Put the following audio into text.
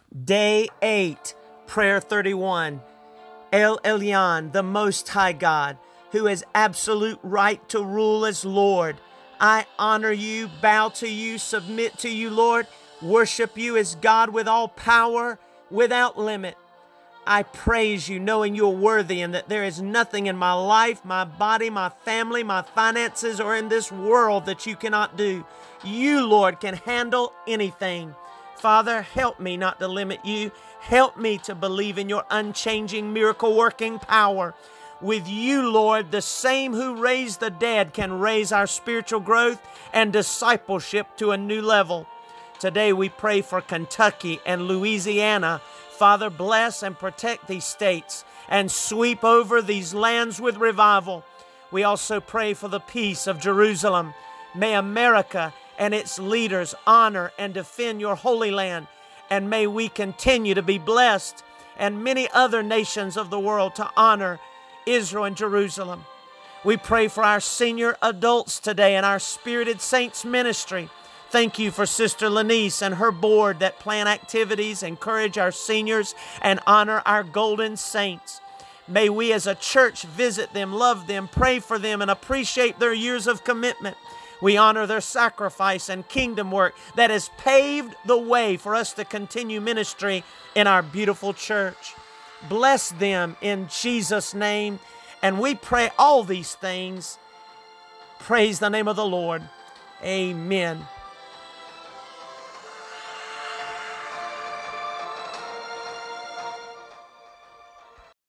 Day 8, Prayer 31. El Elyon, the Most High God, who has absolute right to rule as Lord. I honor you, bow to you, submit to you, Lord, worship you as God with all power, without limit. I praise you, knowing you're worthy and that there is nothing in my life, my body, my family, my finances, or in this world that you cannot do. You, Lord, can handle anything. Father, help me not to limit you. Help me to believe in your unchanging, miracle-working power. With you, Lord, the same who raised the dead can raise our spiritual growth and discipleship to a new level. Today we pray for Kentucky and Louisiana. Father, bless and protect these states and sweep over these lands with revival. We also pray for the peace of Jerusalem. May America and its leaders honor and defend your holy land. And may we continue to be blessed and many other nations of the world to honor Israel and Jerusalem. We pray for our senior adults today and our Spirited Saints ministry. Thank you for Sister Lanice and her board that plan activities, encourage our seniors, and honor our golden saints. May we as a church visit them, love them, pray for them, and appreciate their years of commitment. We honor their sacrifice and kingdom work that has paved the way for us to continue ministry in our beautiful church. Bless them in Jesus' name. And we pray all these things. Praise the name of the Lord. Amen.